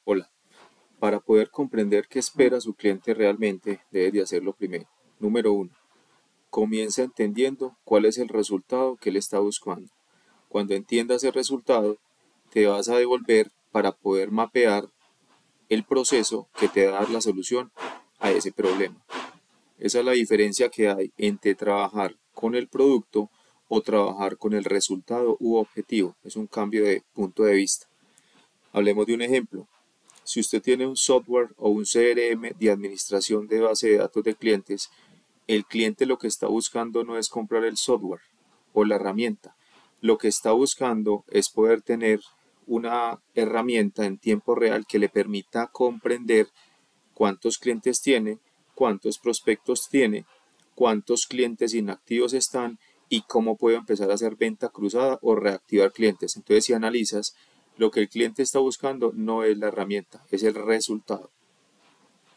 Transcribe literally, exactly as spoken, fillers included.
Hola, para poder comprender qué espera su cliente realmente, debes de hacerlo primero. Número uno, comienza entendiendo cuál es el resultado que él está buscando. Cuando entiendas el resultado, te vas a devolver para poder mapear el proceso que te da la solución a ese problema. Esa es la diferencia que hay entre trabajar con el producto o trabajar con el resultado u objetivo. Es un cambio de punto de vista. Hablemos de un ejemplo. Si usted tiene un software o un C R M de administración de base de datos de clientes, el cliente lo que está buscando no es comprar el software o la herramienta. Lo que está buscando es poder tener una herramienta en tiempo real que le permita comprender cuántos clientes tiene, cuántos prospectos tiene, cuántos clientes inactivos están y cómo puede empezar a hacer venta cruzada o reactivar clientes. Entonces, si analizas, lo que el cliente está buscando no es la herramienta, es el resultado.